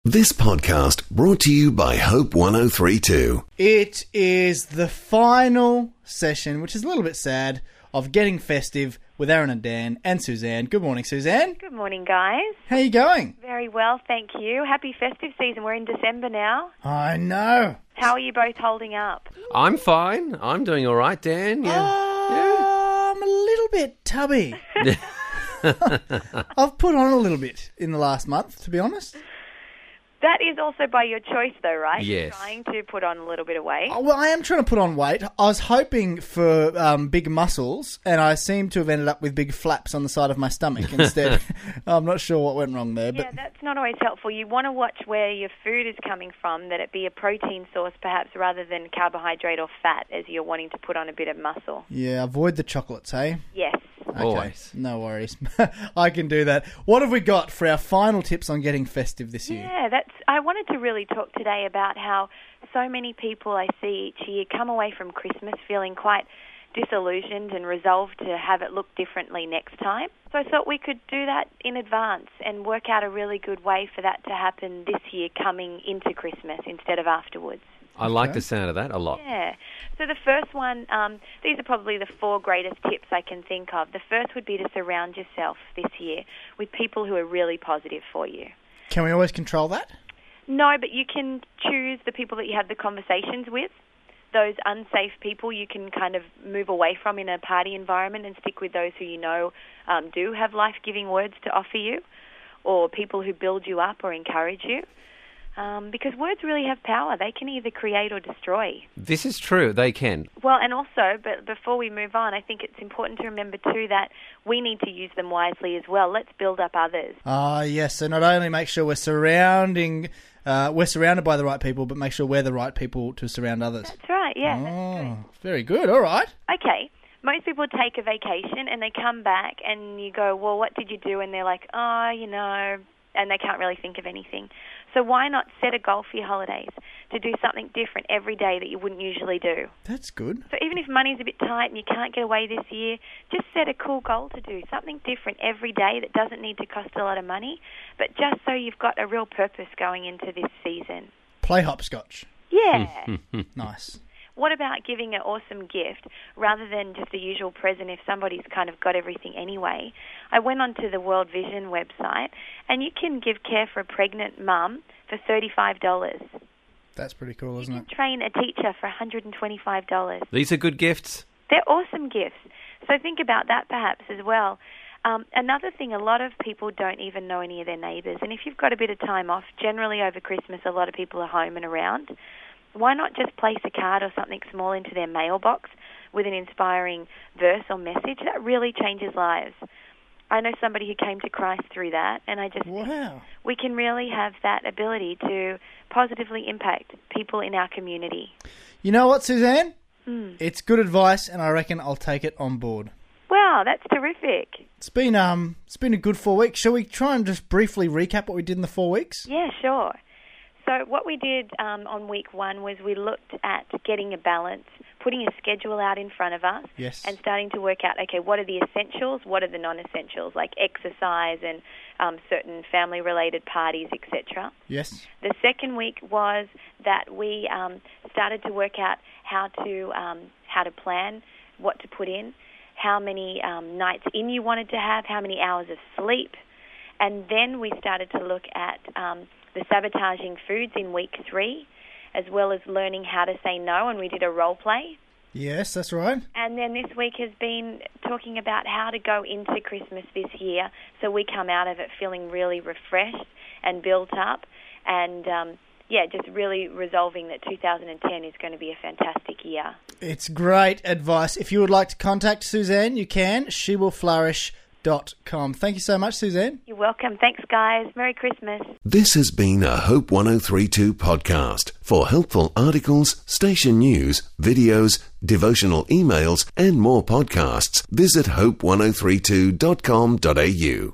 This podcast brought to you by Hope 103.2. It is the final session, which is a little bit sad, of Getting Festive with Aaron and Dan and Suzanne. Good morning, Suzanne. Good morning, guys. How are you going? Very well, thank you. Happy festive season. We're in December now. I know. How are you both holding up? I'm fine. I'm doing all right, Dan. I'm a little bit tubby. I've put on a little bit in the last month, to be honest. That is also by your choice, though, right? Yes. You're trying to put on a little bit of weight. Oh, well, I am trying to put on weight. I was hoping for big muscles, and I seem to have ended up with big flaps on the side of my stomach instead. I'm not sure what went wrong there. Yeah, that's not always helpful. You want to watch where your food is coming from, that it be a protein source perhaps rather than carbohydrate or fat as you're wanting to put on a bit of muscle. Yeah, avoid the chocolates, hey? Yes. Okay, Always. no worries. I can do that. What have we got for our final tips on getting festive this year? Yeah, I wanted to really talk today about how so many people I see each year come away from Christmas feeling quite disillusioned and resolved to have it look differently next time. So I thought we could do that in advance and work out a really good way for that to happen this year coming into Christmas instead of afterwards. I like the sound of that a lot. Yeah. So the first one, these are probably the four greatest tips I can think of. The first would be to surround yourself this year with people who are really positive for you. Can we always control that? No, but you can choose the people that you have the conversations with. Those unsafe people you can kind of move away from in a party environment and stick with those who you know do have life-giving words to offer you, or people who build you up or encourage you. Because words really have power. They can either create or destroy. This is true. They can. Well, and also, but before we move on, I think it's important to remember too that we need to use them wisely as well. Let's build up others. Yes. So not only make sure we're surrounded by the right people, but make sure we're the right people to surround others. That's right, yeah. That's good. Very good. All right. Okay. Most people take a vacation and they come back and you go, well, what did you do? And they're like, and they can't really think of anything. So why not set a goal for your holidays to do something different every day that you wouldn't usually do? That's good. So even if money's a bit tight and you can't get away this year, just set a cool goal to do something different every day that doesn't need to cost a lot of money, but just so you've got a real purpose going into this season. Play hopscotch. Yeah. Nice. What about giving an awesome gift rather than just a usual present if somebody's kind of got everything anyway? I went onto the World Vision website and you can give care for a pregnant mum for $35. That's pretty cool, isn't it? You can train a teacher for $125. These are good gifts. They're awesome gifts. So think about that perhaps as well. Another thing, a lot of people don't even know any of their neighbours. And if you've got a bit of time off, generally over Christmas a lot of people are home and around. Why not just place a card or something small into their mailbox with an inspiring verse or message? That really changes lives. I know somebody who came to Christ through that, and I just think we can really have that ability to positively impact people in our community. You know what, Suzanne? It's good advice, and I reckon I'll take it on board. Wow, that's terrific. It's been a good 4 weeks. Shall we try and just briefly recap what we did in the 4 weeks? Yeah, sure. So what we did on week one was we looked at getting a balance, putting a schedule out in front of us, yes, and starting to work out, okay, what are the essentials, what are the non-essentials, like exercise and certain family-related parties, etc. Yes. The second week was that we started to work out how to plan, what to put in, how many nights in you wanted to have, how many hours of sleep, and then we started to look at the sabotaging foods in week 3, as well as learning how to say no, and we did a role play. Yes, that's right. And then this week has been talking about how to go into Christmas this year so we come out of it feeling really refreshed and built up and, just really resolving that 2010 is going to be a fantastic year. It's great advice. If you would like to contact Suzanne, you can. SheWillFlourish.com. Thank you so much, Suzanne. You're welcome. Thanks, guys. Merry Christmas. This has been a Hope 103.2 podcast. For helpful articles, station news, videos, devotional emails, and more podcasts, visit hope1032.com.au.